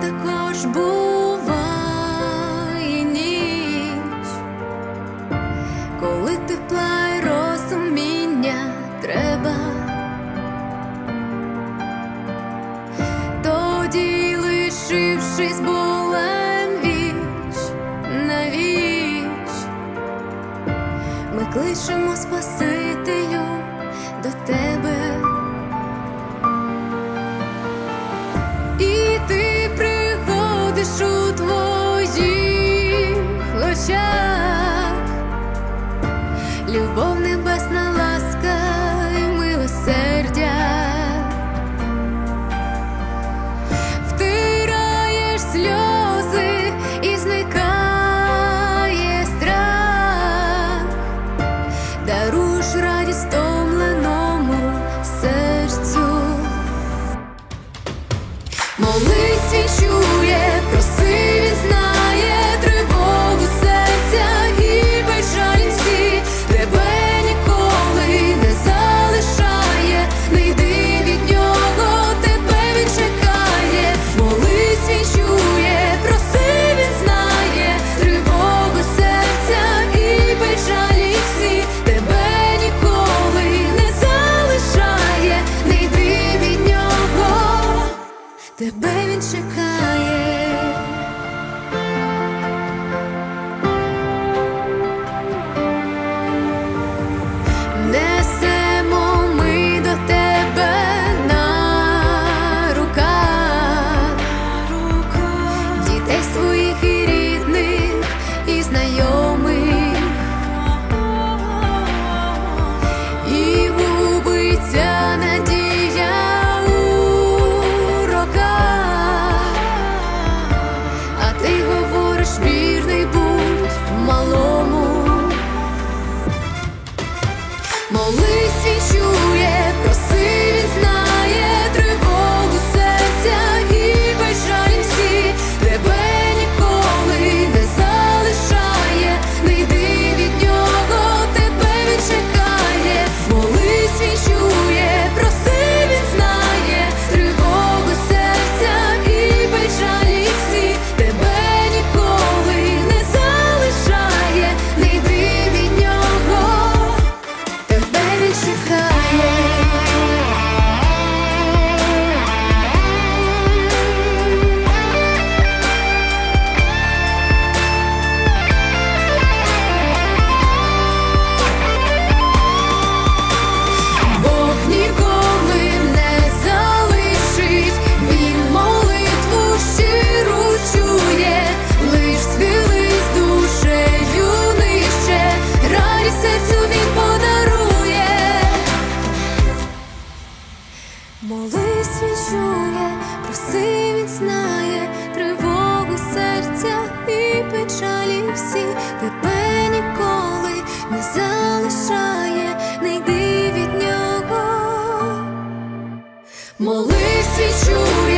також буває ніч, коли тепла й розуміння треба. Тоді, лишившись болем віч на віч, ми кличемо Спасителю до тебе. І ти приходиш у твоїх очах, любов, небесна ласка і милосердя. Втираєш сльози і зникає страх, даруєш радість стомленому серцю. Молись, він чує, проси, він знає тривогу серця і печалі всі. Тебе ніколи не залишає, не йди від нього, тебе він чекає. Молись, він чує, проси, він знає тривогу серця і печалі всі. Тебе ніколи не залишає, не йди від нього, тебе він чекає. Несемо ми до тебе на руках дітей своїх і рідних, і знайомих, і губиться надія у роках, а ти говориш, вірний будь малому. Молись, він чує, проси, він знає тривогу серця і печалі всі. Тебе ніколи не залишає, не йди від нього, тебе він чекає. Молись, він чує, проси, він знає тривогу серця і печалі всі. Тебе ніколи не залишає, не йди від нього, тебе він чекає. Бог ніколи не залишить, він молитву щиру чує. Лиш схились душею нижче, радість серцю він подарує. Молись, він чує, проси, він знає тривогу серця і печалі всі. Тебе ніколи не залишає, не йди від нього. Молись, він чує,